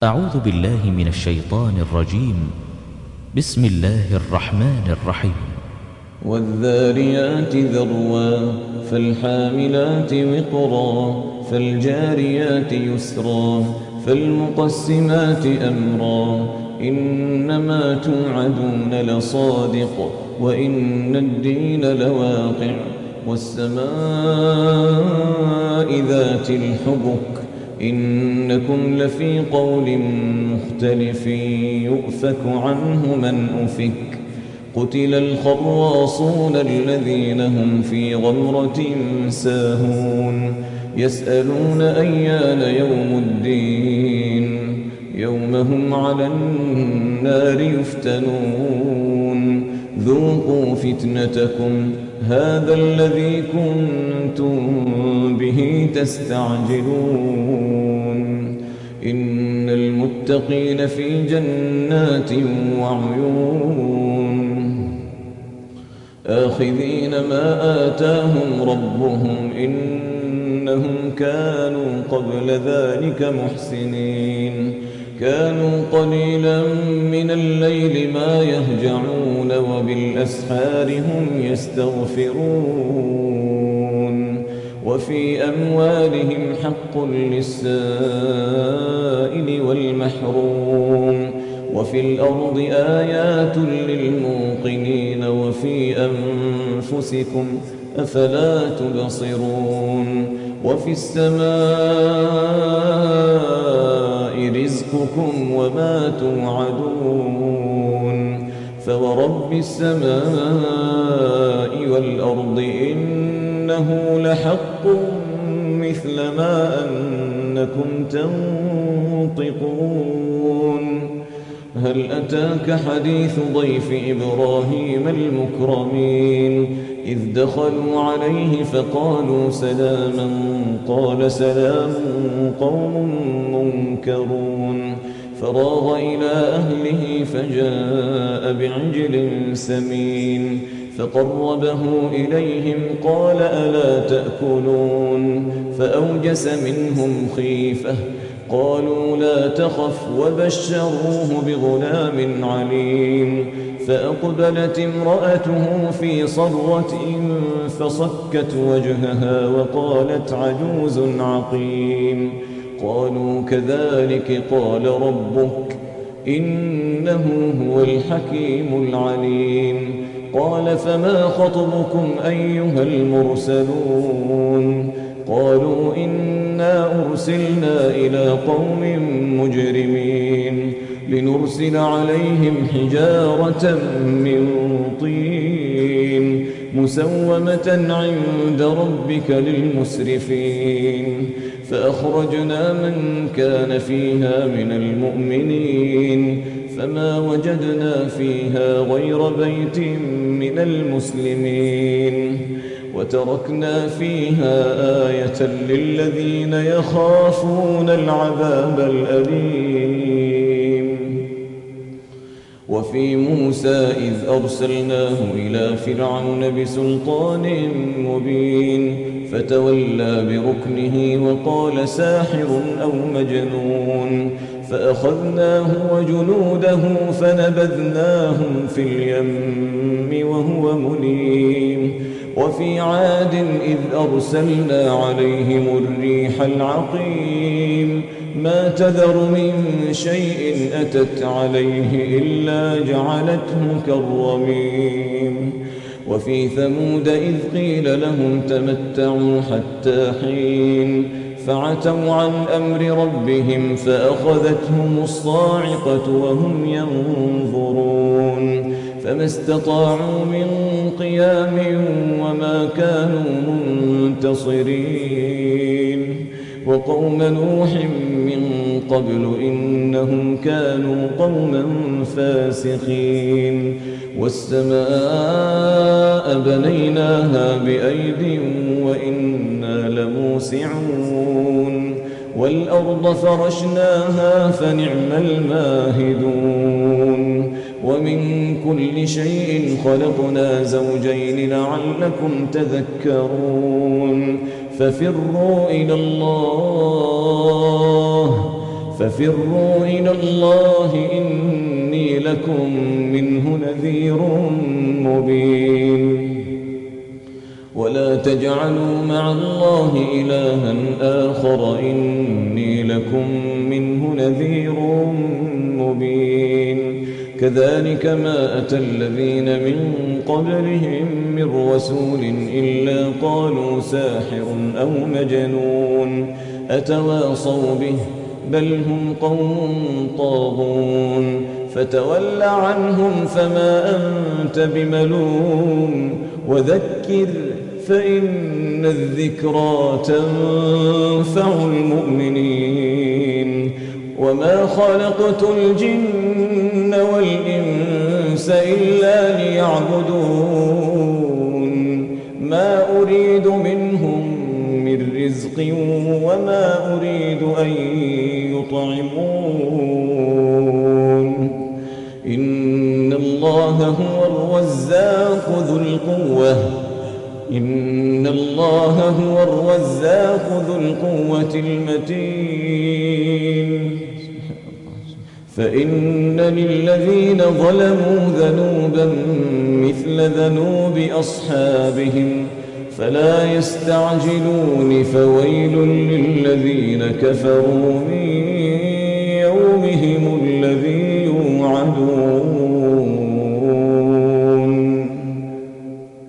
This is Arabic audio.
أعوذ بالله من الشيطان الرجيم. بسم الله الرحمن الرحيم. والذاريات ذروا فالحاملات وقرا فالجاريات يسرا فالمقسمات أمرا إنما توعدون لصادق وإن الدين لواقع والسماء ذات الحبك إنكم لفي قول مختلف يؤفك عنه من أفك قتل الخراصون الذين هم في غمرة ساهون يسألون أيان يوم الدين يوم هم على النار يفتنون ذوقوا فتنتكم هذا الذي كنتم به تستعجلون إن المتقين في جنات وعيون آخذين ما آتاهم ربهم إنهم كانوا قبل ذلك محسنين كانوا قليلا من الليل ما يهجعون وبالأسحار هم يستغفرون وفي أموالهم حق للسائل والمحروم وفي الأرض آيات للموقنين وفي أنفسكم أفلا تبصرون وفي السماء رزقكم وما توعدون فورب السماء والأرض إنه لحق مثل ما أنكم تنطقون هل أتاك حديث ضيف إبراهيم المكرمين إذ دخلوا عليه فقالوا سلاما قال سلام قوم منكرون فراغ إلى أهله فجاء بعجل سمين فقربه إليهم قال ألا تأكلون فأوجس منهم خيفة قالوا لا تخف وبشروه بغلام عليم فأقبلت امرأته في صرة فصكت وجهها وقالت عجوز عقيم قالوا كذلك قال ربك إنه هو الحكيم العليم قال فما خطبكم أيها المرسلون قالوا إنا أرسلنا إلى قوم مجرمين لنرسل عليهم حجارة من طين مسومة عند ربك للمسرفين فأخرجنا من كان فيها من المؤمنين فما وجدنا فيها غير بيت من المسلمين وتركنا فيها آية للذين يخافون العذاب الأليم وفي موسى إذ أرسلناه إلى فرعون بسلطان مبين فتولى بركنه وقال ساحر أو مجنون فأخذناه وجنوده فنبذناهم في اليم وهو مليم وفي عاد إذ أرسلنا عليهم الريح العقيم ما تذر من شيء أتت عليه إلا جعلته كالرميم وفي ثمود إذ قيل لهم تمتعوا حتى حين فعتوا عن أمر ربهم فأخذتهم الصاعقة وهم ينظرون فما استطاعوا من قيام وما كانوا منتصرين وقوم نوح من قبل إنهم كانوا قوما فاسقين والسماء بنيناها بأيد وإنا لموسعون والأرض فرشناها فنعم الماهدون ومن كل شيء خلقنا زوجين لعلكم تذكرون ففروا إلى الله ففروا إلى الله إني لكم منه نذير مبين ولا تجعلوا مع الله إلها آخر إني لكم منه نذير مبين كذلك ما أتى الذين من قبلهم من رسول إلا قالوا ساحر أو مجنون أتواصوا به بل هم قوم طاغون فتول عنهم فما أنت بملوم وذكر فإن الذكرى تنفع المؤمنين وما خلقت الجن والإنس إلا ليعبدون ما أريد منهم من رزق وما أريد أن يطعمون إن الله هو الرزاق ذو القوة المتين فإن للذين ظلموا ذنوبا مثل ذنوب أصحابهم فلا يستعجلون فويل للذين كفروا من يومهم الذي